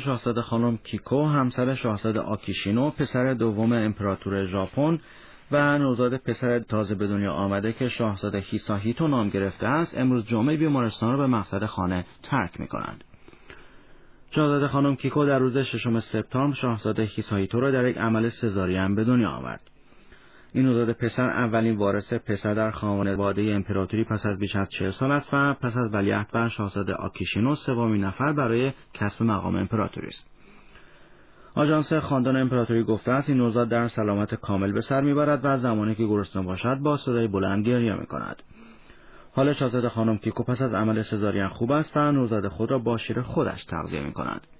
شاهزاده خانم کیکو همسر شاهزاده آکیشینو پسر دوم امپراتور ژاپن و نوزاد پسر تازه به دنیا آمده که شاهزاده هیساهیتو نام گرفته است امروز جمعه بیمارستان را به مقصد خانه ترک می‌کنند. شاهزاده خانم کیکو در روز 6 سپتامبر شاهزاده هیساهیتو را در یک عمل سزارین به دنیا آورد. این نوزاد پسر اولین وارث پسر در خانواده امپراتوری پس از بیش از 40 سال است و پس از ولیعهد بر شاهزاده آکیشینو سومین نفر برای کسب مقام امپراتوری است. آژانس خاندان امپراتوری گفته است این نوزاد در سلامت کامل به سر میبرد و زمانی که گرسنه باشد با صدای بلند گریه میکند. حال شاهزاده خانم کیکو پس از عمل سزارین خوب است و نوزاد خود را با شیر خودش تغذیه میکند.